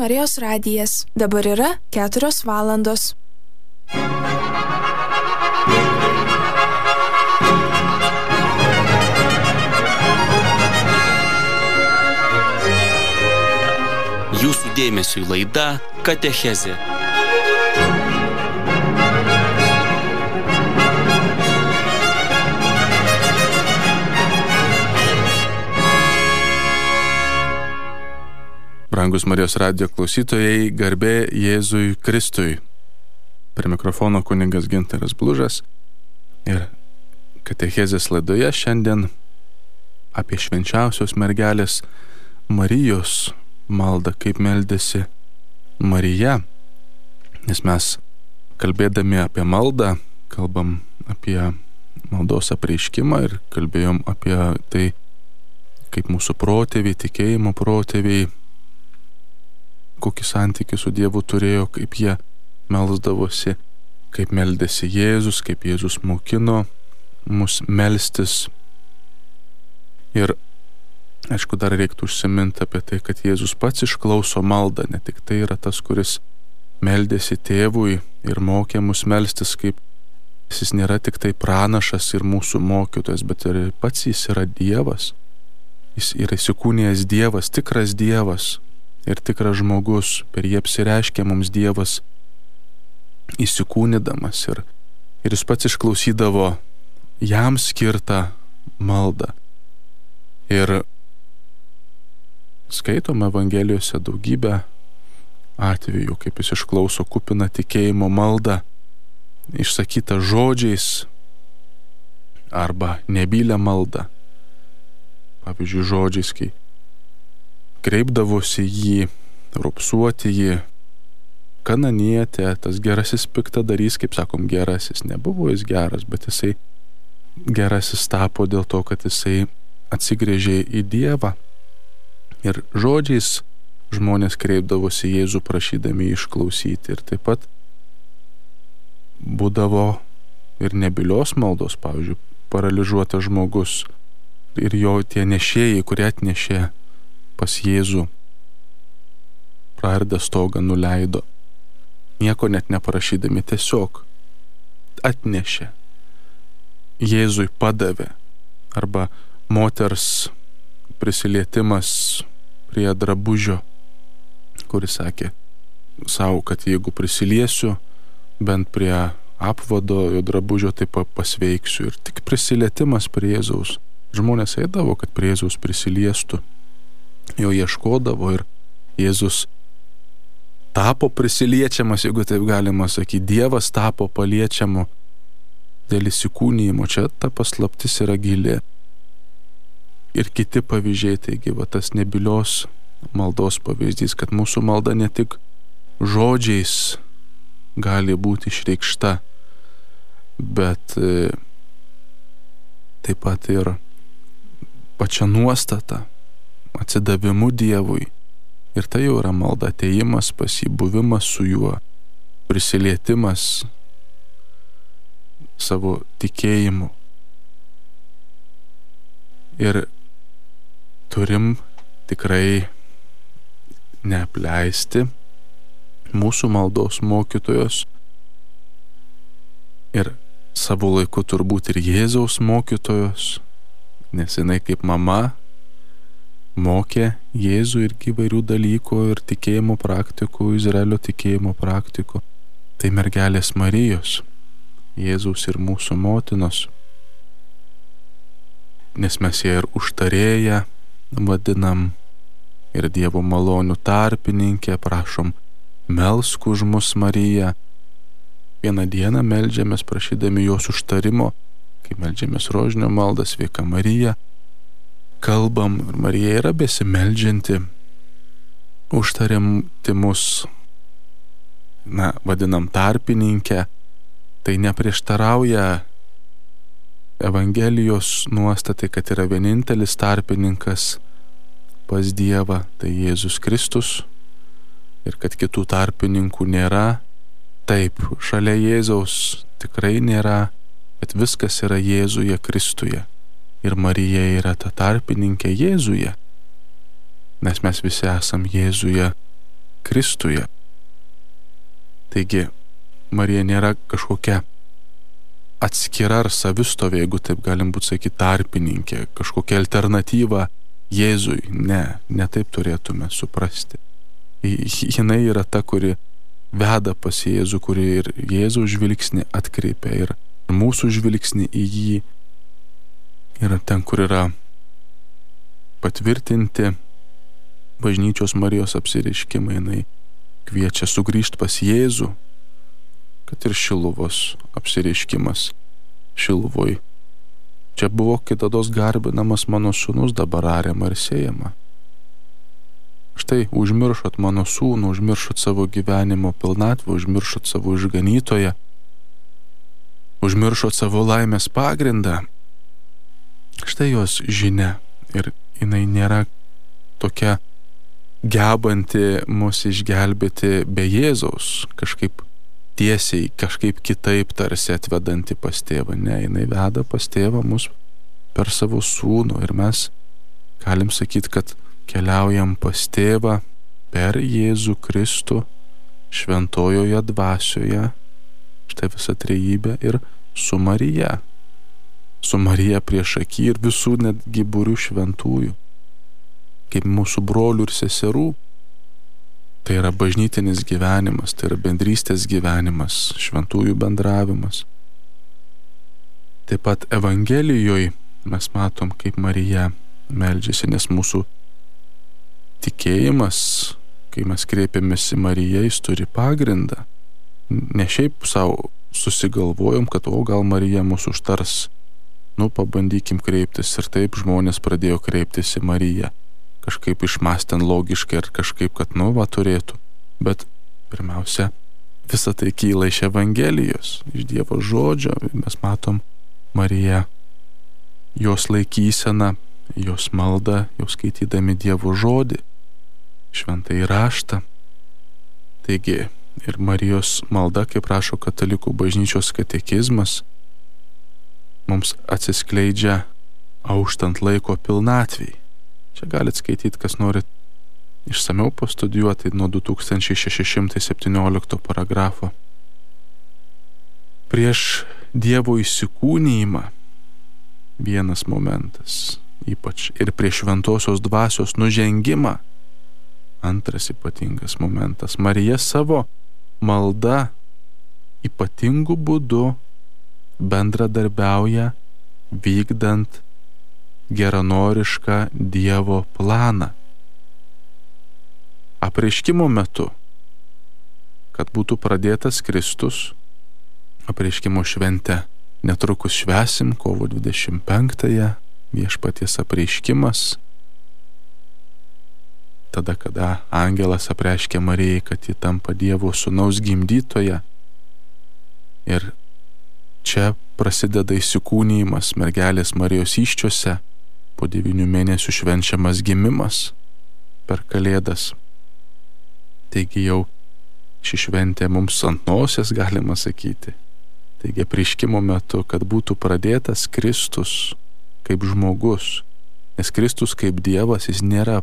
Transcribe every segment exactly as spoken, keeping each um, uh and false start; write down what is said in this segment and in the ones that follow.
Marijos radijas. Dabar yra keturios valandos. Jūsų dėmesiui laida Katechezė. Brangus Marijos radijo klausytojai, garbė Jėzui Kristui. Prie mikrofono kunigas Gintaras Blužas ir Katechezės laidoje šiandien apie švenčiausios mergelės Marijos maldą, kaip meldėsi Marija. Nes mes, kalbėdami apie maldą, kalbam apie maldos apreiškimą ir kalbėjom apie tai, kaip mūsų protėviai, tikėjimo protėviai, kokį santykį su Dievu turėjo, kaip jie melsdavosi, kaip meldėsi Jėzus, kaip Jėzus mokino mus melstis. Ir aišku, dar reiktų užsiminti apie tai, kad Jėzus pats išklauso maldą, ne tik tai yra tas, kuris meldėsi tėvui ir mokė mus melstis, kaip jis nėra tik tai pranašas ir mūsų mokytojas, bet ir pats jis yra Dievas. Jis yra įsikūnijęs Dievas, tikras Dievas ir tikras žmogus. Per jį apsireiškia mums Dievas įsikūnydamas ir, ir jis pats išklausydavo jam skirtą maldą. Ir skaitome Evangelijose daugybę atvejų, kaip jis išklauso kupiną tikėjimo maldą, išsakytą žodžiais arba nebylę maldą. Pavyzdžiui, žodžiais, kai kreipdavosi jį, rupsuoti jį, kananietė, tas gerasis piktadarys, kaip sakom, gerasis. Nebuvo jis geras, bet jisai gerasis tapo dėl to, kad jisai atsigrėžė į Dievą. Ir žodžiais žmonės kreipdavosi Jėzų prašydami išklausyti. Ir taip pat būdavo ir nebylios maldos, pavyzdžiui, paralyžiuotas žmogus ir jo tie nešėjai, kurie atnešė pas Jėzų, praardę stogą nuleido. Nieko net neprašydami, tiesiog atnešė. Jėzui padavė. Arba moters prisilietimas prie drabužio, kuris sakė savo, kad jeigu prisiliesiu bent prie apvado jo drabužio, tai pasveiksiu. Ir tik prisilietimas prie Jėzaus. Žmonės eidavo, kad prie Jėzaus prisiliestų. Jo ieškodavo ir Jėzus tapo prisiliečiamas, jeigu taip galima sakyti. Dievas tapo paliečiamu dėl įsikūnijimo. Čia ta paslaptis yra gili. Ir kiti pavyzdžiai, taigi va tas nebylios maldos pavyzdys, kad mūsų malda ne tik žodžiais gali būti išreikšta, bet e, taip pat ir pačia nuostata, atsidavimu Dievui. Ir tai jau yra malda, atėjimas pas jį, buvimas su juo, prisilietimas savo tikėjimu. Ir turim tikrai neapleisti mūsų maldos mokytojos ir savo laiku turbūt ir Jėzaus mokytojos, nes jinai kaip mama mokė Jėzų irgi įvairių dalykų ir tikėjimo praktikų, Izraelio tikėjimo praktikų. Tai mergelės Marijos, Jėzaus ir mūsų motinos. Nes mes ją ir užtarėją vadinam, ir Dievo malonių tarpininkę, prašom, melsk už mus Mariją. Vieną dieną meldžiamės prašydami jos užtarimo, kai meldžiamės rožinio maldą, sveika Marija, kalbam, ir Marija yra besimeldžianti, užtarianti mus, na, vadinam tarpininkę. Tai neprieštarauja Evangelijos nuostatai, kad yra vienintelis tarpininkas pas Dievą, tai Jėzus Kristus, ir kad kitų tarpininkų nėra. Taip, šalia Jėzaus tikrai nėra, bet viskas yra Jėzuje Kristuje. Ir Marija yra ta tarpininkė Jėzuje, nes mes visi esam Jėzuje Kristuje. Taigi, Marija nėra kažkokia atskira ar savistovė, jeigu taip galim būti sakyti, tarpininkė, kažkokia alternatyva Jėzui. Ne, ne taip turėtume suprasti. Jinai yra ta, kuri veda pas Jėzų, kuri ir Jėzaus žvilgsnį atkreipia, ir mūsų žvilgsnį į jį. Ir ten, kur yra patvirtinti bažnyčios Marijos apsireiškimai, jinai kviečia sugrįžti pas Jėzų, kad ir Šiluvos apsireiškimas Šiluvoj. Čia buvo kitados garbinamas mano sūnus, dabar ariama ir siejama. Štai užmiršot mano sūnų, užmiršot savo gyvenimo pilnatvę, užmiršot savo išganytoją, užmiršot savo laimės pagrindą. Štai jos žinia, ir jinai nėra tokia gebanti mus išgelbėti be Jėzaus, kažkaip tiesiai, kažkaip kitaip tarsi atvedanti pas tėvą. Ne, jinai veda pas tėvą mus per savo sūnų, ir mes galim sakyti, kad keliaujam pas tėvą per Jėzų Kristų šventojoje dvasioje, štai visa trejybė, ir su Marija. Su Marija priešaky ir visų netgi būrių šventųjų, kaip mūsų brolių ir seserų. Tai yra bažnytinis gyvenimas, tai yra bendrystės gyvenimas, šventųjų bendravimas. Taip pat Evangelijoje mes matom, kaip Marija meldžiasi, nes mūsų tikėjimas, kai mes kreipiamės į Mariją, jis turi pagrindą. Ne šiaip savo susigalvojom, kad o gal Marija mūsų užtars, nu pabandykim kreiptis, ir taip žmonės pradėjo kreiptis į Mariją. Kažkaip išmąstent logiškai ir kažkaip, kad nu va turėtų. Bet pirmiausia, visa tai kyla iš Evangelijos, iš Dievo žodžio. Mes matom Mariją, jos laikyseną, jos maldą, jos skaitydami Dievo žodį, šventąjį raštą. Taigi ir Marijos malda, kaip rašo Katalikų bažnyčios katekizmas, mums atsiskleidžia auštant laiko pilnatvei. Čia galit skaityti, kas norit išsamiau pastudijuoti, nuo du tūkstančiai šeši šimtai septyniolikto paragrafo. Prieš Dievo įsikūnijimą vienas momentas, ypač ir prieš šventosios dvasios nužengimą antras ypatingas momentas. Marija savo malda ypatingu būdu bendradarbiauja vykdant geranorišką Dievo planą. Apreiškimo metu, kad būtų pradėtas Kristus, apreiškimo šventę netrukus švęsim, kovo dvidešimt penktąją, viešpaties apreiškimas, tada, kada angelas apreiškė Marijai, kad ji tampa Dievo sūnaus gimdytoja. Ir čia prasideda įsikūnijimas mergelės Marijos įsčiose, po devynių mėnesių švenčiamas gimimas per Kalėdas. Taigi jau ši šventė mums ant nosies, galima sakyti. Taigi apreiškimo metu, kad būtų pradėtas Kristus kaip žmogus, nes Kristus kaip Dievas, jis nėra,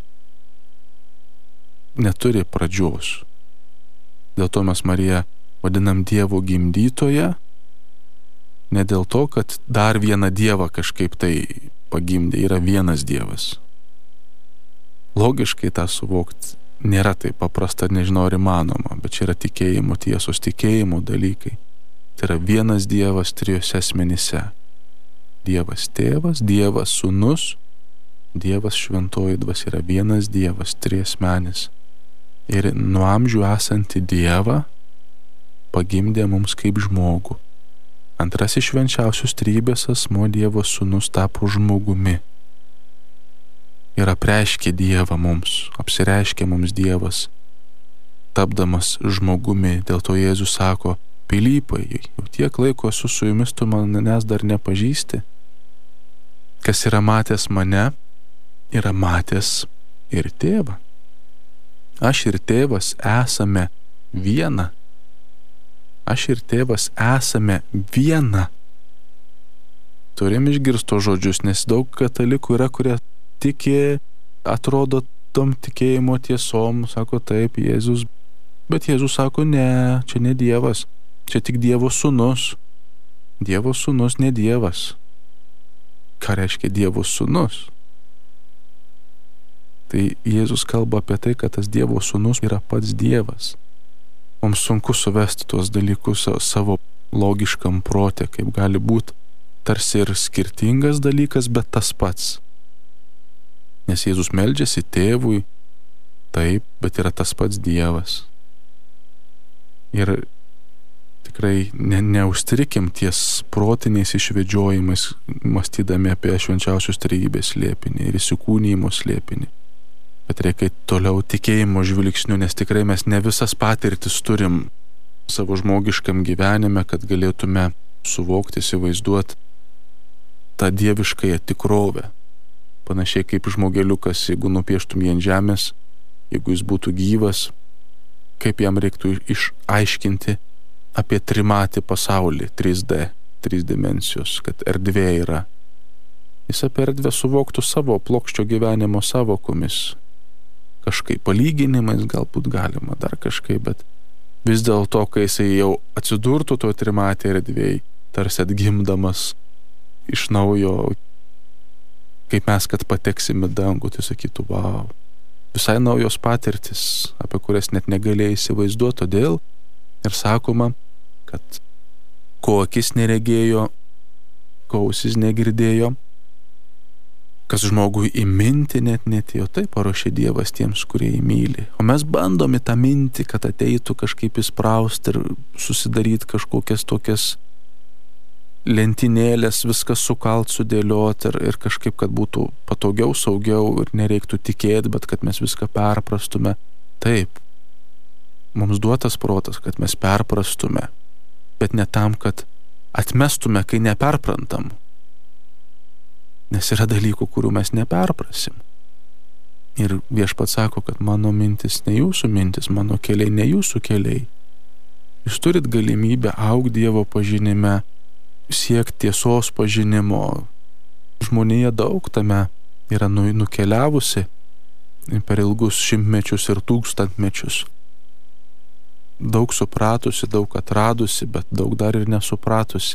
neturi pradžios. Dėl to mes Mariją vadinam Dievo gimdytoja, ne dėl to, kad dar vieną Dievą kažkaip tai pagimdė, yra vienas Dievas. Logiškai tą suvokti nėra taip paprasta, nežinau ar įmanoma, bet čia yra tikėjimo tiesos, tikėjimo dalykai. Tai yra vienas Dievas trijose asmenyse. Dievas Tėvas, Dievas Sūnus, Dievas Šventoji Dvasia, yra vienas Dievas, triasmenis. Ir nuo amžių esantį Dievą pagimdė mums kaip žmogų. Antrasis švenčiausios trejybės asmuo, Dievo Sūnus, tapo žmogumi ir apreiškė Dievą mums, apsireiškė mums Dievas, tapdamas žmogumi. Dėl to Jėzus sako: Pilypai, jau tiek laiko esu su jumis, tu manęs dar nepažįsti. Kas yra matęs mane, yra matęs ir Tėvą. Aš ir Tėvas esame viena. Aš ir Tėvas esame viena. Turim išgirsto žodžius, nes daug katalikų yra, kurie tiki, atrodo, tom tikėjimo tiesom, sako taip, Jėzus, bet Jėzus sako, ne, čia ne Dievas, čia tik Dievo sūnus. Dievo sūnus, ne Dievas. Ką reiškia Dievo sūnus? Tai Jėzus kalba apie tai, kad tas Dievo sūnus yra pats Dievas. Mums sunku suvesti tuos dalykus savo logiškam prote, kaip gali būti tarsi ir skirtingas dalykas, bet tas pats. Nes Jėzus meldžiasi tėvui, taip, bet yra tas pats Dievas. Ir tikrai ne, neužstrikim ties protiniais išvedžiojimais, mąstydami apie švenčiausios trejybės slėpinį ir įsikūnijimo slėpinį. Bet reikia toliau tikėjimo žvilgsniu, nes tikrai mes ne visas patirtis turim savo žmogiškam gyvenime, kad galėtume suvokti, įsivaizduoti tą dieviškąją tikrovę. Panašiai kaip žmogeliukas, jeigu nupieštum jį ant žemės, jeigu jis būtų gyvas, kaip jam reiktų išaiškinti apie trimatį pasaulį, trys D, trys dimensijos, kad erdvė yra. Jis apie erdvę suvoktų savo plokščio gyvenimo savokomis. Kažkaip palyginimais galbūt galima, dar kažkaip, bet vis dėlto, kai jisai jau atsidurtų to trimatį erdvėj, tarsi atgimdamas iš naujo, kaip mes, kad pateksim į dangų, tai sakytų, vau, visai naujos patirtis, apie kurias net negalėjai įsivaizduoti, todėl ir sakoma, kad ko akis neregėjo, ko ausis negirdėjo, kas žmogui į mintį net netėjo, tai paruošė Dievas tiems, kurie jį myli. O mes bandom į tą mintį, kad ateitų kažkaip įsprausti ir susidaryti kažkokias tokias lentynėlės, viskas sukalt, sudėlioti ir, ir kažkaip, kad būtų patogiau, saugiau ir nereiktų tikėti, bet kad mes viską perprastume. Taip, mums duotas protas, kad mes perprastume, bet ne tam, kad atmestume, kai neperprantam. Nes yra dalykų, kurių mes neperprasim. Ir Viešpats sako, kad mano mintis ne jūsų mintis, mano keliai ne jūsų keliai. Jūs turit galimybę augti Dievo pažinime, siekti tiesos pažinimo. Žmonija daug tame yra nukeliavusi per ilgus šimtmečius ir tūkstantmečius. Daug supratusi, daug atradusi, bet daug dar ir nesupratusi.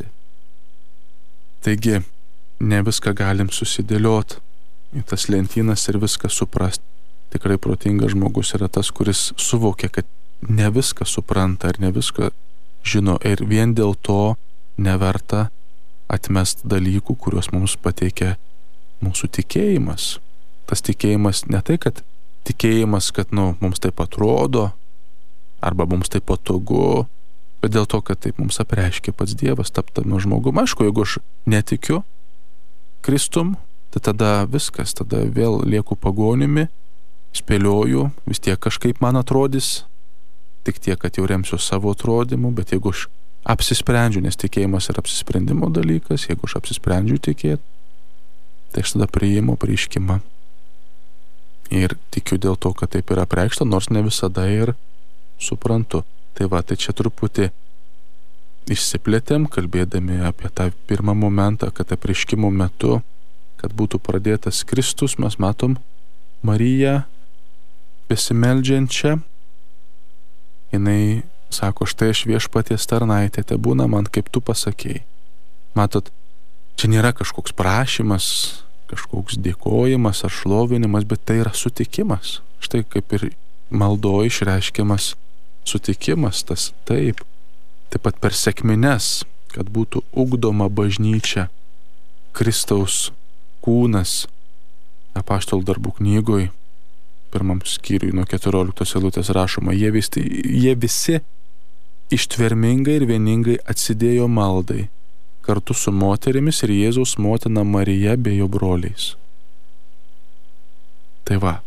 Taigi, ne viską galim susidėlioti į tas lentynas ir viską suprasti. Tikrai protingas žmogus yra tas, kuris suvokia, kad ne viską supranta ir ne viską žino ir vien dėl to neverta atmest dalykų, kuriuos mums pateikia mūsų tikėjimas. Tas tikėjimas ne tai, kad tikėjimas, kad nu, mums taip atrodo arba mums taip patogu, bet dėl to, kad taip mums apreiškia pats Dievas taptame žmogum. Aišku, jeigu aš netikiu Kristum, tai tada viskas, tada vėl lieku pagonimi, spėlioju, vis tiek kažkaip man atrodys, tik tiek, kad jau remsiu savo atrodymu, bet jeigu aš apsisprendžiu, nes tikėjimas yra apsisprendimo dalykas, jeigu aš apsisprendžiu tikėti, tai aš tada priimu apreiškimą. Ir tikiu dėl to, kad taip yra apreikšta, nors ne visada ir suprantu. Tai va, tai čia truputį išsiplėtėm, kalbėdami apie tą pirmą momentą, kad apreiškimo metu, kad būtų pradėtas Kristus, mes matom Mariją besimeldžiančią. Jinai sako, štai aš Viešpaties tarnaitė, te būna man, kaip tu pasakėjai. Matot, čia nėra kažkoks prašymas, kažkoks dėkojimas ar šlovinimas, bet tai yra sutikimas. Štai kaip ir maldoje išreiškiamas sutikimas, tas taip. Taip pat per sekmines, kad būtų ugdoma bažnyčia, Kristaus kūnas, Apaštalų darbų knygoj, pirmam skyriui nuo keturioliktos eilutės rašoma, jie visi, jie visi ištvermingai ir vieningai atsidėjo maldai, kartu su moterimis ir Jėzaus motina Marija bei jo broliais. Tai va,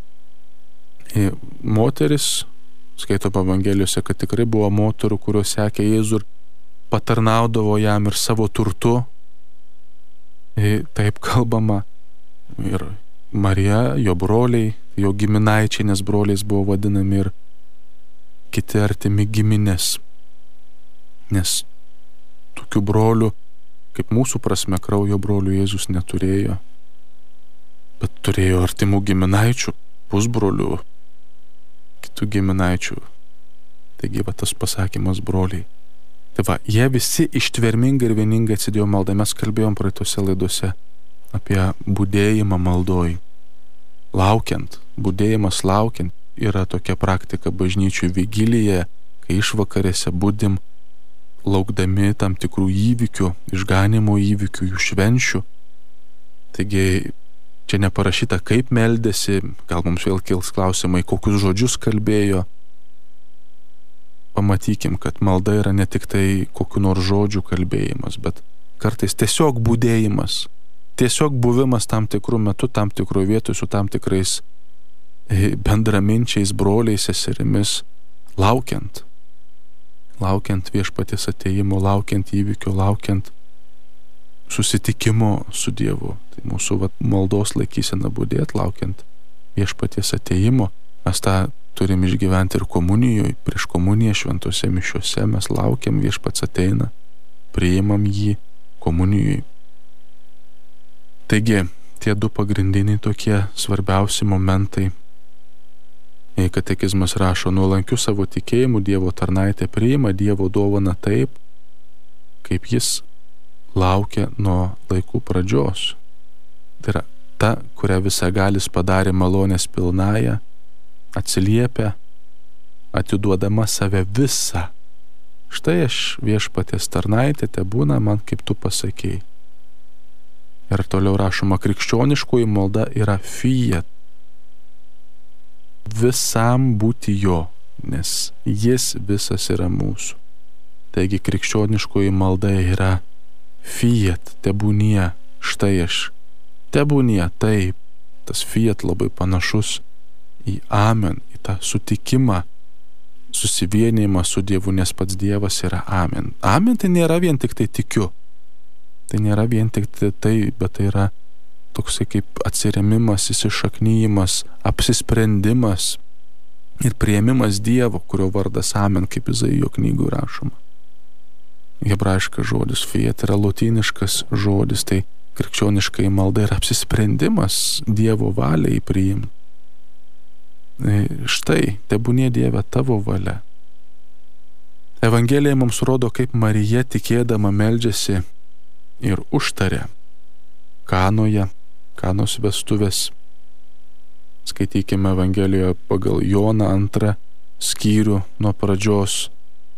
moteris, skaitoma Evangelijose, kad tikrai buvo moterų, kurios sekė Jėzų ir patarnaudavo jam ir savo turtu. Taip kalbama. Ir Marija, jo broliai, jo giminaičiai, nes broliais buvo vadinami ir kiti artimi giminės. Nes tokių brolių, kaip mūsų prasme, kraujo brolių Jėzus neturėjo, bet turėjo artimų giminaičių, pusbrolių, kitų giminaičių. Taigi va tas pasakymas broliai. Tai va, jie visi ištvermingai ir vieningai atsidėjo maldą. Mes kalbėjom praeitose laidose apie budėjimą maldoj. Laukiant, budėjimas laukiant yra tokia praktika bažnyčių vigilija, kai išvakarėse budim laukdami tam tikrų įvykių, išganimo įvykių, jų švenčių. Taigi čia neparašyta, kaip meldėsi, gal mums vėl kils klausimai, kokius žodžius kalbėjo. Pamatykim, kad malda yra ne tik tai kokiu nors žodžių kalbėjimas, bet kartais tiesiog budėjimas, tiesiog buvimas tam tikrų metų, tam tikrų vietų su tam tikrais bendraminčiais, broliais, seserimis, laukiant. Laukiant viešpaties atėjimo, laukiant įvykio, laukiant susitikimo su Dievu. Tai mūsų vat, maldos laikysena budėt, laukiant viešpaties atėjimo. Mes tą turim išgyventi ir komunijoje, prieš komuniją šventose mišiuose. Mes laukiam, viešpats ateina, priimam jį komunijoje. Taigi, tie du pagrindiniai tokie svarbiausi momentai. Katekizmas rašo, nuolankiu savo tikėjimu Dievo tarnaitė priima Dievo dovaną taip, kaip jis laukia nuo laikų pradžios. Tai yra ta, kurią visagalis padarė malonės pilnąją, atsiliepia, atiduodama save visą. Štai aš viešpaties tarnaitė, te būna man, kaip tu pasakei. Ir toliau rašoma, krikščioniškoji malda yra fiat. Visam būti jo, nes jis visas yra mūsų. Taigi krikščioniškoji malda yra fiat, tebūnie, štai aš, tebūnie, taip. Tas fiat labai panašus į amen, į tą sutikimą, susivienijimą su Dievu, nes pats Dievas yra amen. Amen tai nėra vien tik tai tikiu. Tai nėra vien tik tai tai, bet tai yra toksai kaip atsiremimas, įsišaknyjimas, apsisprendimas ir priėmimas Dievo, kurio vardas amen, kaip Izaijo knygų rašoma. Hebrajiškas žodis fiat yra lotyniškas žodis, tai krikščioniškai malda yra apsisprendimas Dievo valiai priimti. Štai, tebūnie Dieve tavo valia. Evangelija mums rodo, kaip Marija tikėdama meldžiasi ir užtarė Kanoje, Kanos vestuvės. Skaitykime Evangelijoje pagal Joną antrą skyrių nuo pradžios.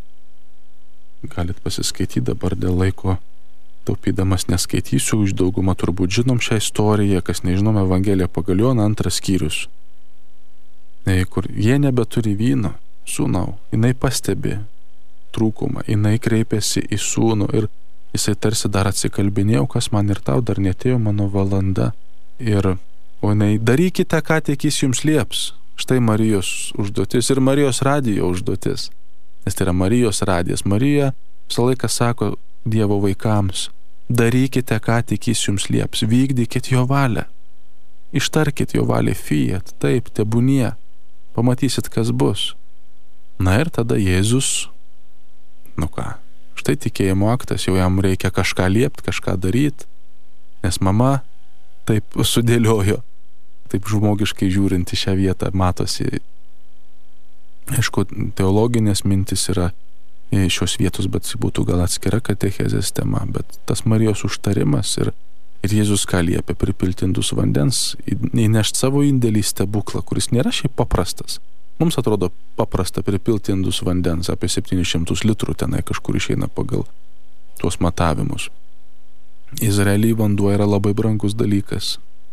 Galit pasiskaityti dabar dėl laiko, taupydamas neskaitysiu, už daugumą turbūt žinom šią istoriją, kas nežinom Evangeliją pagal Joną antras skyrius. Kur jie nebeturi vyno, sūnau, jinai pastebi trūkumą, jinai kreipiasi į sūnų ir jisai tarsi dar atsikalbinėjau, kas man ir tau, dar netėjo mano valanda. Ir, o jinai, darykite, ką tik jis jums lieps. Štai Marijos užduotis ir Marijos radijo užduotis. Nes tai yra Marijos radijas. Marija visą laiką sako Dievo vaikams, darykite, ką tik jis jums lieps, vykdykit jo valią. Ištarkit jo valią fiat, taip, tebūnie. Pamatysit, kas bus. Na ir tada Jėzus, nu ką, štai tikėjimo aktas, jau jam reikia kažką liepti, kažką daryti, nes mama taip sudėliojo, taip žmogiškai žiūrint į šią vietą matosi. Aišku, teologinės mintis yra šios vietos, bet būtų gal atskira katechezės tema, bet tas Marijos užtarimas ir, ir Jėzus ką liepia, pripilti indus vandens, įnešti savo indėlį į stebuklą, kuris nėra šiaip paprastas. Mums atrodo paprasta pripilti indus vandens, apie septynis šimtus litrų tenai kažkur išeina pagal tuos matavimus. Izraeliui vanduo yra labai brangus dalykas.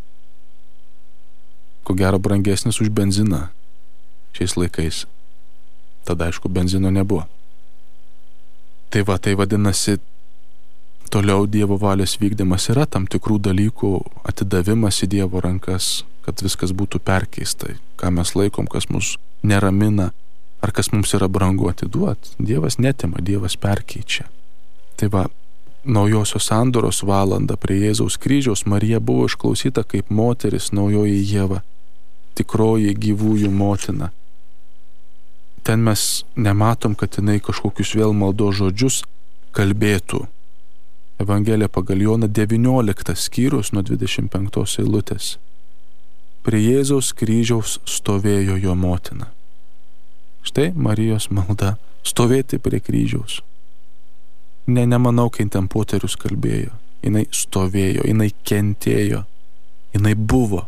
Ko gero brangesnis už benziną šiais laikais. Tada, aišku, benzino nebuvo. Tai va, tai vadinasi, toliau Dievo valios vykdymas yra tam tikrų dalykų atidavimas į Dievo rankas, kad viskas būtų perkeista, ką mes laikom, kas mus neramina, ar kas mums yra brangu atiduoti. Dievas netima, Dievas perkeičia. Tai va, naujosios sandoros valandą prie Jėzaus kryžiaus Marija buvo išklausyta kaip moteris naujoji Ieva, tikroji gyvųjų motina. Ten mes nematom, kad jinai kažkokius vėl maldos žodžius kalbėtų. Evangelija pagal Joną devynioliktas skyrius nuo dvidešimt penktos eilutės. prie Jėzaus kryžiaus stovėjo jo motina. Štai Marijos malda - stovėti prie kryžiaus. Ne, nemanau, kai ten poterius kalbėjo. Jinai stovėjo, jinai kentėjo, jinai buvo.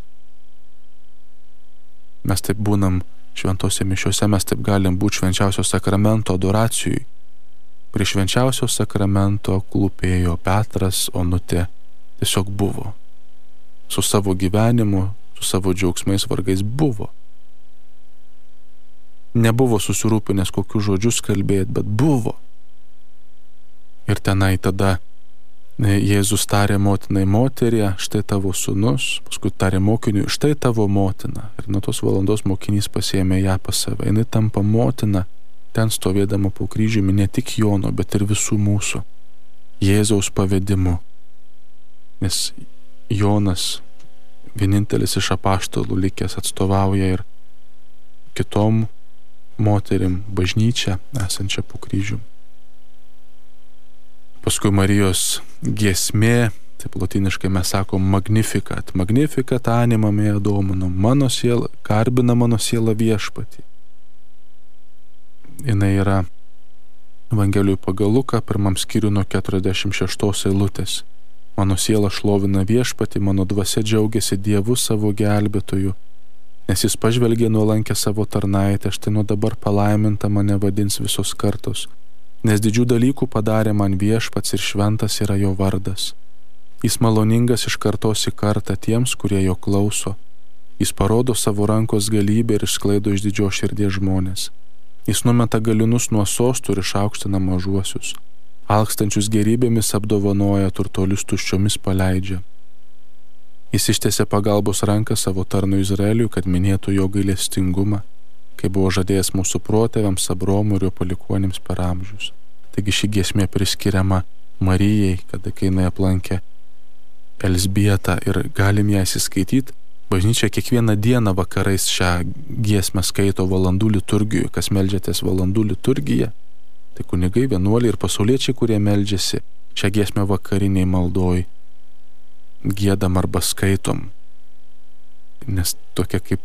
Mes taip būnam šventose mišiuose, mes taip galim būti švenčiausio sakramento adoracijui. Prie švenčiausio sakramento klūpėjo Petras, Onutė, tiesiog buvo. Su savo gyvenimu, su savo džiaugsmais, vargais buvo. Nebuvo susirūpinęs kokius žodžius kalbėti, bet buvo. Ir tenai tada Jėzus tarė motinai: moterie, štai tavo sūnus, paskui tarė mokiniui: štai tavo motina. Ir nuo tos valandos mokinys pasiėmė ją pas save. Jis tampa motina, ten stovėdama po kryžiumi, ne tik Jono, bet ir visų mūsų, Jėzaus pavedimu. Nes Jonas, vienintelis iš apaštalų likęs, atstovauja ir kitom moterim bažnyčią esančią po kryžiumi. Paskui Marijos giesmė, taip lotyniškai mes sakom magnificat, magnificat anima mea Dominum, mano siela, garbina mano siela viešpatį. Jinai yra Evangelijų pagal Luką, pirmam skyriui nuo keturiasdešimt šeštos eilutės. Mano siela šlovina viešpatį, mano dvasia džiaugiasi Dievu savo gelbėtoju, nes jis pažvelgė nuolankę savo tarnaitę, štai nuo dabar palaiminta mane vadins visos kartos. Nes didžių dalykų padarė man viešpats ir šventas yra jo vardas. Jis maloningas iš kartos į kartą tiems, kurie jo klauso. Jis parodo savo rankos galybę ir išsklaido iš didžios širdies žmonės. Jis numeta galinus nuo sostų ir išaukština mažuosius. Alkstančius gerybėmis apdovanoja, turtuolius tuščiomis paleidžia. Jis ištiesia pagalbos ranką savo tarnui Izraeliui, kad minėtų jo gailestingumą, kai buvo žadėjęs mūsų protėviams Abromui ir jo palikuonims per amžius. Taigi ši giesmė priskiriama Marijai, kada kai jinai aplankė Elzbietą, ir galim ją įsiskaityti. Bažnyčia kiekvieną dieną vakarais šią giesmę skaito valandų liturgijoje. Kas meldžiatės valandų liturgiją, tai kunigai, vienuoliai ir pasauliečiai, kurie meldžiasi, šią giesmę vakariniai maldoj giedam arba skaitom. Nes tokia kaip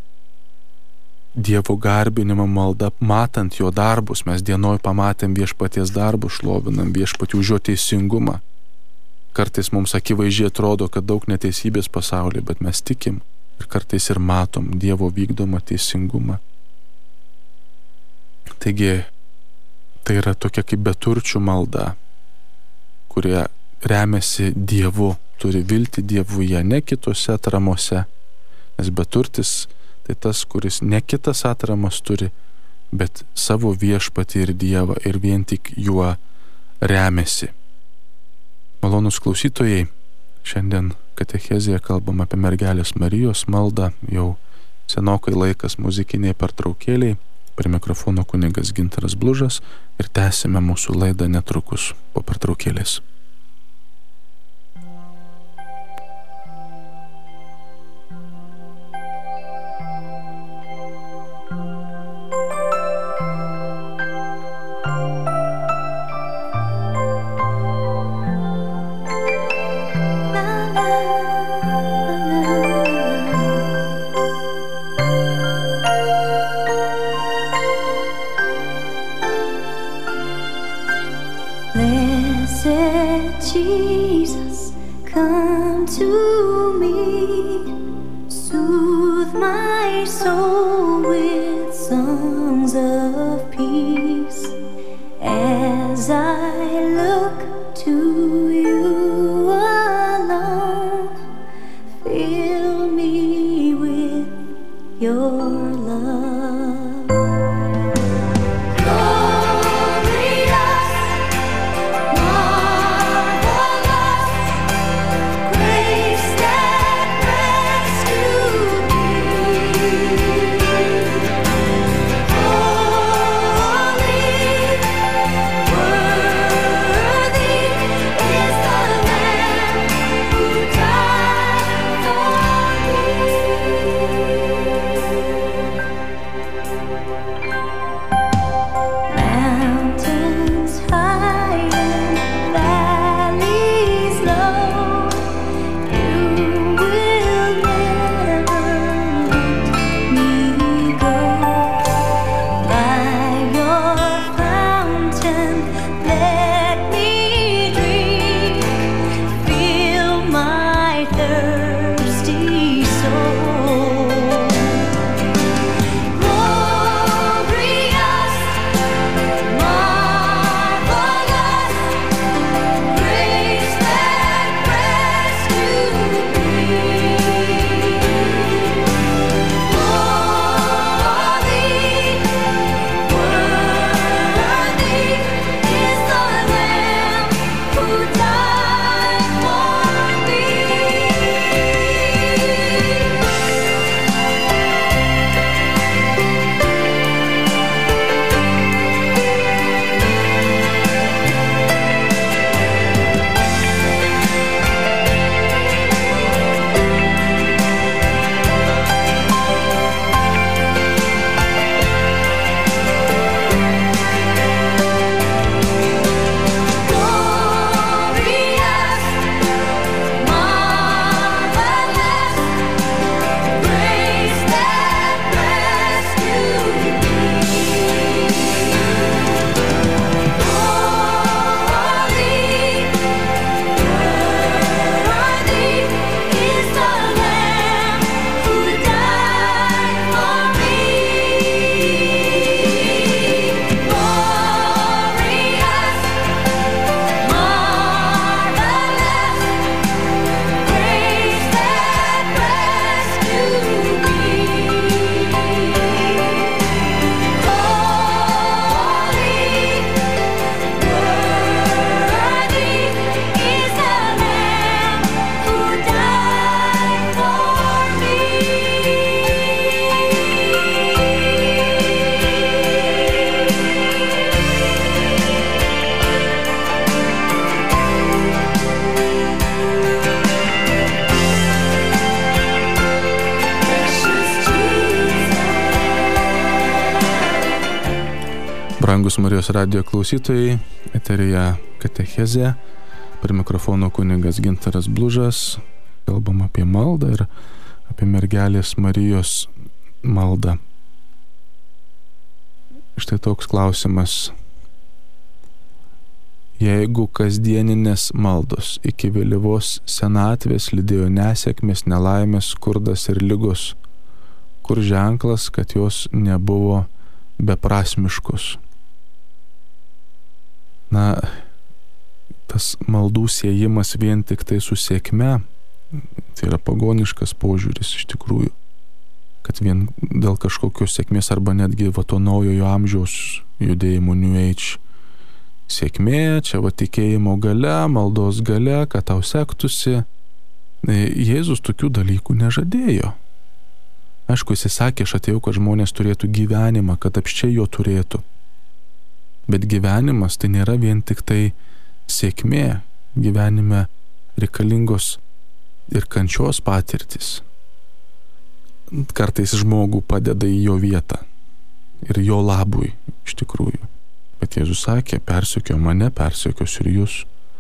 Dievo garbinimo malda, matant jo darbus, mes dienoj pamatėm viešpaties darbus, šlovinam viešpatį už jo teisingumą. Kartais mums akivaizdžiai atrodo, kad daug neteisybės pasaulyje, bet mes tikim ir kartais ir matom Dievo vykdomą teisingumą. Taigi, tai yra tokia kaip beturčių malda, kurie remiasi Dievu, turi viltį Dievuje, ne kitose atramose, nes beturtis tai tas, kuris ne kitas atramas turi, bet savo viešpatį ir Dievą ir vien tik juo remiasi. Malonūs klausytojai, šiandien katechezėje kalbam apie mergelės Marijos maldą, jau senokai laikas muzikiniai pertraukėliai, prie mikrofono kunigas Gintaras Blužas ir tęsime mūsų laidą netrukus po pertraukėlės. Jesus, come to me, soothe my soul with songs of peace, as I look to you alone, fill me with your love. Grace that Brangus Marijos radijo klausytojai, eteryje katechezė, prie mikrofono kunigas Gintaras Blužas, kalbam apie maldą ir apie mergelės Marijos maldą. Štai toks klausimas. Jeigu kasdieninės maldos iki vėlyvos senatvės lydėjo nesėkmės, nelaimės, skurdas ir ligos, kur ženklas, kad jos nebuvo beprasmiškos? Na, tas maldų siejimas vien tik tai su sėkme, tai yra pagoniškas požiūris iš tikrųjų, kad vien dėl kažkokios sėkmės arba netgi va to naujojo amžiaus judėjimo New Age sėkmė, čia va tikėjimo gale, maldos gale, kad tau sektųsi. Jėzus tokių dalykų nežadėjo. Aišku, jis sakė, aš atėjau, kad žmonės turėtų gyvenimą, kad apščiai jo turėtų. Bet gyvenimas tai nėra vien tik tai sėkmė. Gyvenime reikalingos ir kančios patirtis. Kartais žmogų padeda į jo vietą ir jo labui iš tikrųjų. Bet Jėzus sakė, persekiojo mane, persekios ir jūs.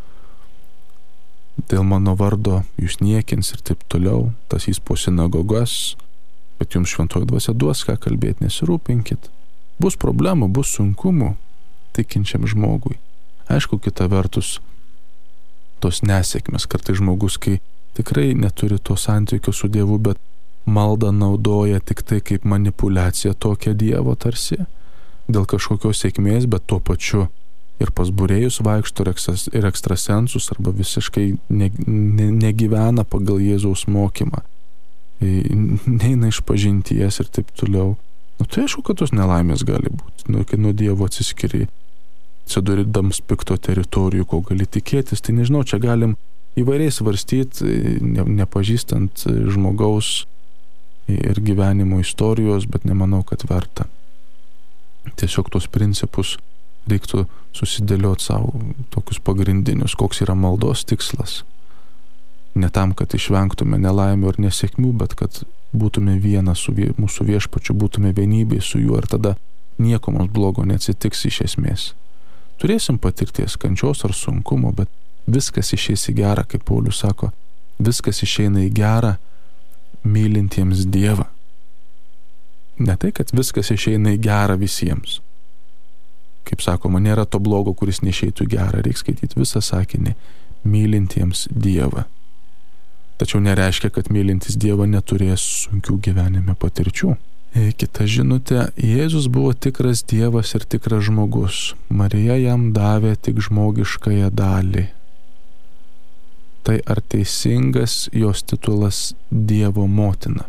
Dėl mano vardo jūs niekins ir taip toliau, tas jis po sinagogas, bet jums šventoji dvasia duos ką kalbėti, nesirūpinkit. Bus problemų, bus sunkumų tikinčiam žmogui. Aišku, kita vertus, tos nesėkmės, kartai žmogus, kai tikrai neturi to santykio su Dievu, bet maldą naudoja tik tai kaip manipulaciją tokią Dievo tarsi, dėl kažkokios sėkmės, bet tuo pačiu ir pas būrėjus vaikšto ir ekstrasensus, arba visiškai ne, ne, negyvena pagal Jėzaus mokymą, neina iš pažinties ir taip toliau. Nu, tai aišku, kad tos nelaimės gali būti, nu, kai nuo Dievo atsiskiri, atsidurėdams pikto teritorijų, ko gali tikėtis, tai nežinau, čia galim įvairiai svarstyti, ne, nepažįstant žmogaus ir gyvenimo istorijos, bet nemanau, kad verta. Tiesiog tos principus reiktų susidėlioti savo tokius pagrindinius, koks yra maldos tikslas. Ne tam, kad išvengtume nelaimių ir nesėkmių, bet kad būtume viena su vie, mūsų viešpačiu, būtume vienybėje su juo ir tada nieko mums blogo neatsitiks iš esmės. Turėsim patirties kančios ar sunkumo, bet viskas išeis į gerą, kaip Paulius sako, viskas išeina į gerą mylintiems Dievą. Ne tai, kad viskas išeina į gerą visiems. Kaip sakoma, nėra to blogo, kuris neišeitų į gerą, reikia skaityti visą sakinį, mylintiems Dievą. Tačiau nereiškia, kad mylintis Dievą neturės sunkių gyvenime patirčių. Kita žinutė, Jėzus buvo tikras Dievas ir tikras žmogus. Marija jam davė tik žmogiškąją dalį. Tai ar teisingas jos titulas Dievo motina?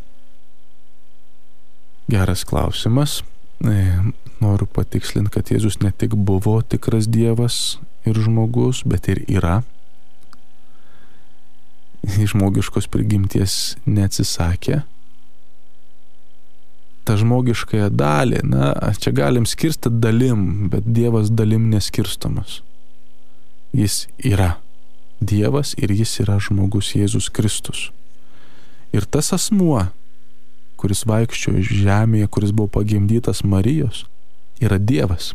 Geras klausimas. Noriu patikslinti, kad Jėzus ne tik buvo tikras Dievas ir žmogus, bet ir yra. Žmogiškos prigimties neatsisakė. Ta žmogiškąją dalį, na, čia galim skirstyti dalim, bet Dievas dalim neskirstomas. Jis yra Dievas ir jis yra žmogus Jėzus Kristus. Ir tas asmuo, kuris vaikščiojo žemėje, kuris buvo pagimdytas Marijos, yra Dievas.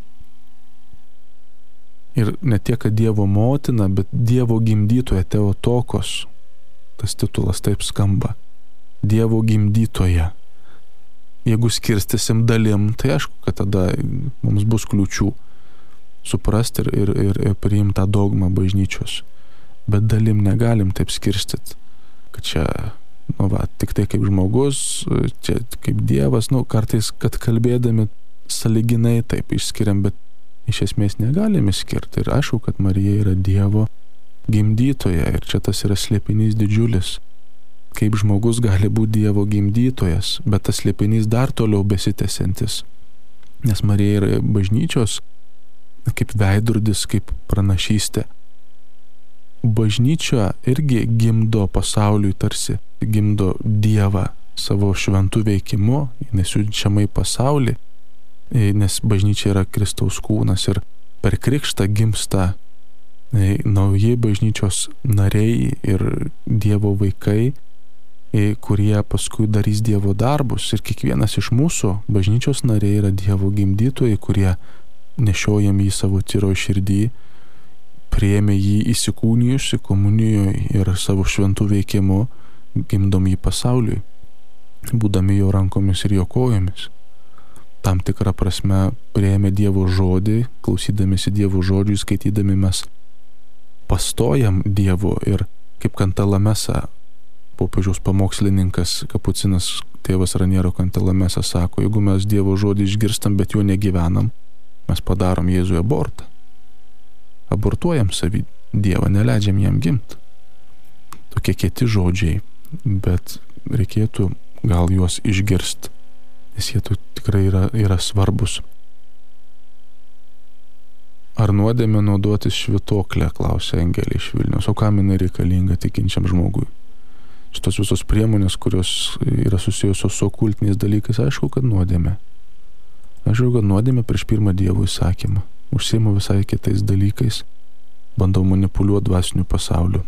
Ir ne tiek, kad Dievo motina, bet Dievo gimdytoja, Teotokos. Tas titulas taip skamba. Dievo gimdytoja. Jeigu skirstysim dalim, tai aišku, kad tada mums bus kliūčių suprasti ir, ir, ir, ir priimti tą dogmą bažnyčios. Bet dalim negalim taip skirstyti, kad čia, nu va, tik tai kaip žmogus, čia kaip Dievas, nu kartais, kad kalbėdami sąlyginai taip išskiriam, bet iš esmės negalim išskirti. Ir aišku, kad Marija yra Dievo gimdytoja ir čia tas yra slėpinys didžiulis. Kaip žmogus gali būti Dievo gimdytojas, bet tas slėpinys dar toliau besitęsiantis. Nes Marija yra bažnyčios kaip veidrodis, kaip pranašystė. Bažnyčia irgi gimdo pasauliui tarsi, gimdo Dievą savo šventų veikimu, nesiunčiamai pasaulį, nes bažnyčia yra Kristaus kūnas ir per krikštą gimsta nauji bažnyčios nariai ir Dievo vaikai, kurie paskui darys Dievo darbus. Ir kiekvienas iš mūsų bažnyčios nariai yra Dievo gimdytojai, kurie nešiojam jį savo tyro širdį, priėmė jį įsikūnijusi komunijoje ir savo šventų veikimu gimdom jį pasauliui, būdami jo rankomis ir jo kojomis. Tam tikrą prasme priėmė Dievo žodį, klausydamėsi Dievo žodžių, skaitydami mes pastojam Dievo ir kaip Kantalamesa, popiežiaus pamokslininkas kapucinas tėvas Raniero Kantalamesa sako, jeigu mes Dievo žodį išgirstam, bet jo negyvenam, mes padarom Jėzui abortą. Abortuojam savį Dievą, neleidžiam jam gimti. Tokie kieti žodžiai, bet reikėtų gal juos išgirsti, nes jie tikrai yra, yra svarbus. Ar nuodėmė naudotis švytuoklę, klausė Angelė iš Vilniaus, o kam jinai reikalinga tikinčiam žmogui? Šitos visos priemonės, kurios yra susijusios su okultiniais dalykais, aišku, kad nuodėmė. Aišku, kad nuodėmė prieš pirmą Dievo įsakymą. Užsiimu visai kitais dalykais, bandau manipuliuoti dvasiniu pasauliu.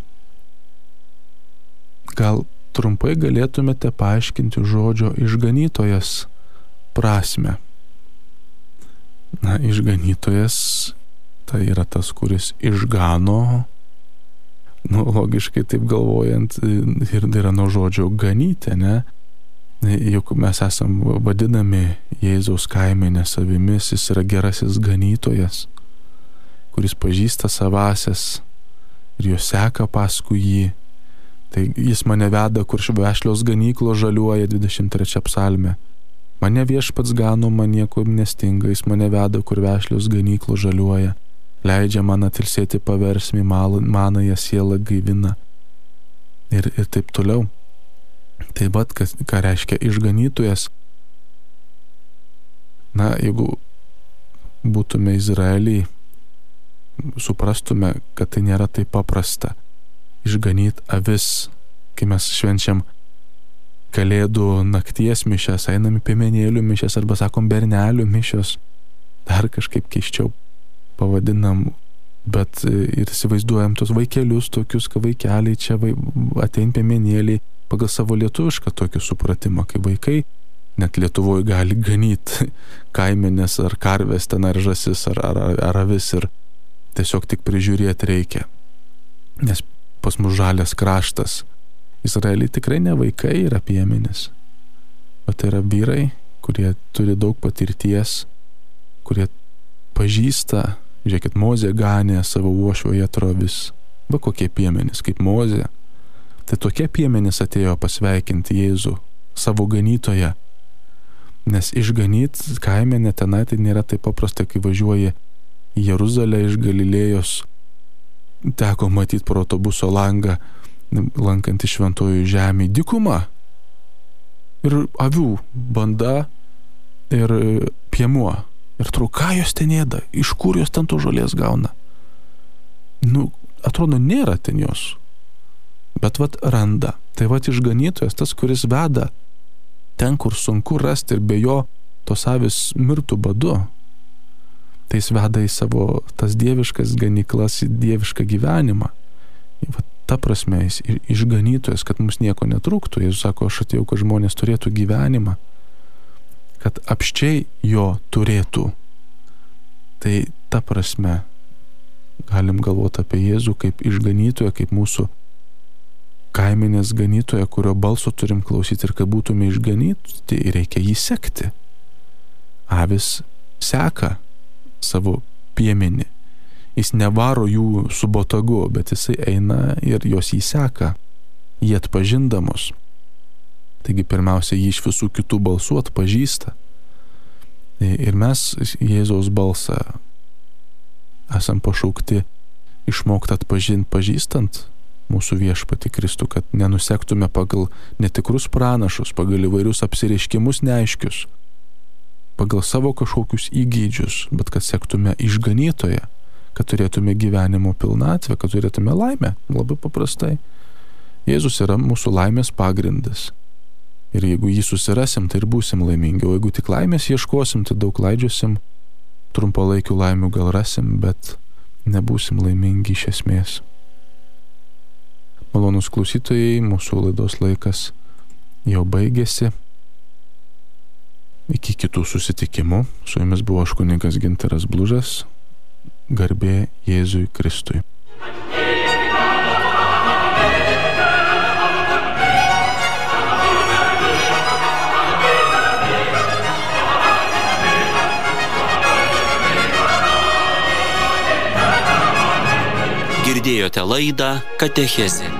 Gal trumpai galėtumėte paaiškinti žodžio išganytojas prasme? Na, išganytojas tai yra tas, kuris išgano, nu, logiškai taip galvojant, ir yra nuo žodžio ganyti, ne? Juk mes esam vadinami Jėzaus kaimenė savimis, jis yra gerasis ganytojas, kuris pažįsta savasias ir jos seka paskui jį. Tai jis mane veda, kur vešlios ganyklos žaliuoja, dvidešimt trečia psalmė. Mane viešpats gano, man nieko nestinga, jis mane veda, kur vešlios ganyklos žaliuoja. Leidžia man atilsėti paversmį, manąją sielą gaivina. Ir, ir taip toliau. Tai vat, kas, ką reiškia išganytojas. Na, jeigu būtume Izraelį, suprastume, kad tai nėra taip paprasta. Išganyti avis, kai mes švenčiam Kalėdų nakties mišias, einam į piemenėlių mišias arba sakom bernelių mišios, dar kažkaip keiščiau pavadinam, bet ir įsivaizduojam tos vaikelius tokius, kai vaikeliai čia vai, atein piemenėliai pagal savo lietuvišką tokį supratimą, kai vaikai net Lietuvoje gali ganyti kaimenės ar karvės, ten ar žasis, ar, ar, ar avis ir tiesiog tik prižiūrėti reikia. Nes pas mus žalias kraštas. Izraeliai tikrai ne vaikai yra piemenys, o tai yra vyrai, kurie turi daug patirties, kurie pažįsta, žiūrėkit, Mozė ganė savo uošvio Jetro avis. Va kokie piemenys, kaip Mozė. Tai tokie piemenys atėjo pasveikinti Jėzų, savo ganytoją. Nes išganyt kaimenę tenai tai nėra taip paprasta, kai važiuoji į Jeruzalę iš Galilėjos. Teko matyti pro autobuso langą, lankantį šventojų žemį, dykumą. Ir avių banda ir piemuo. Ir atrodo, ką jos ten ėda, iš kur jos ten to žolės gauna. Nu, atrodo, nėra ten jos. Bet vat randa. Tai vat išganytojas, tas, kuris veda ten, kur sunku rasti ir be jo tos avis mirtų badu. Tai jis veda į savo tas dieviškas ganyklas, į dievišką gyvenimą. Vat ta prasme, jis išganytojas, kad mums nieko netrūktų. Jis sako, aš atėjau, kad žmonės turėtų gyvenimą, kad apščiai jo turėtų. Tai ta prasme galim galvoti apie Jėzų kaip išganytoją, kaip mūsų kaimenės ganytoją, kurio balso turim klausyti, ir kad būtume išganyti, tai reikia jį sekti. Avis seka savo piemenį. Jis nevaro jų su botagu, bet jisai eina ir jos jį seka, jį atpažindamos. Taigi pirmiausia, jį iš visų kitų balsų atpažįsta. Ir mes Jėzaus balsą esam pašaukti išmokti atpažinti, pažįstant mūsų viešpatį Kristų, kad nenusektume pagal netikrus pranašus, pagal įvairius apsireiškimus neaiškius, pagal savo kažkokius įgeidžius, bet kad sektume išganytoją, kad turėtume gyvenimo pilnatvę, kad turėtume laimę. Labai paprastai. Jėzus yra mūsų laimės pagrindas. Ir jeigu jį susirasim, tai ir būsim laimingi. O jeigu tik laimės ieškosim, tai daug laidžiosim, trumpalaikių laimių gal rasim, bet nebūsim laimingi iš esmės. Malonūs klausytojai, mūsų laidos laikas jau baigėsi. Iki kitų susitikimų. Su jumis buvo aš kunigas Gintaras Blužas. Garbė Jėzui Kristui. Girdėjote laidą Katechezė.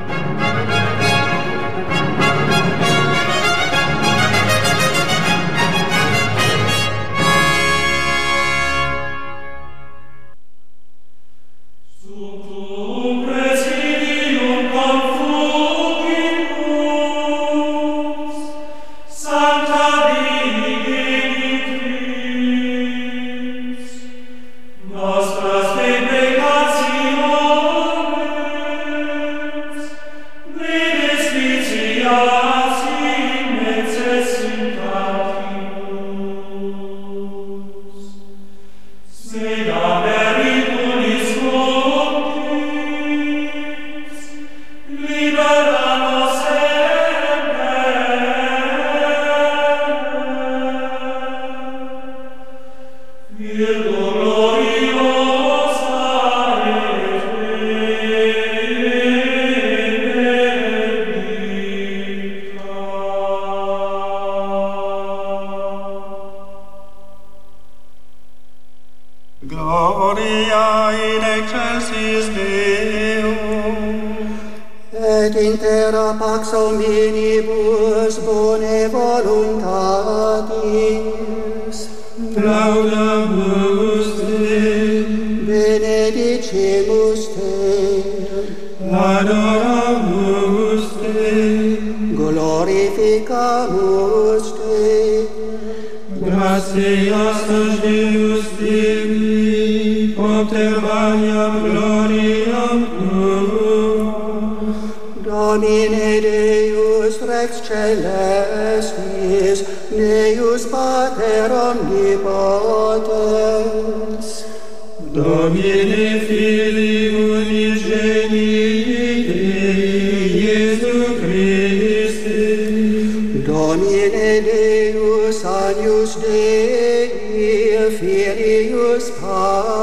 Gloria in excelsis Deo, et in terra pax omnibus bone voluntatis. Laudamus Te, benedicimus Te, adoramus Te, glorificamus Te. Gratias Deus Tibi, Propter Mariam gloriam tuam. Domine Deus Rex Celestis, Deus Pater Omnipotens. Domine Filii unigenii Iesu Christi. Domine Deus Agnus Dei, Filius Patris.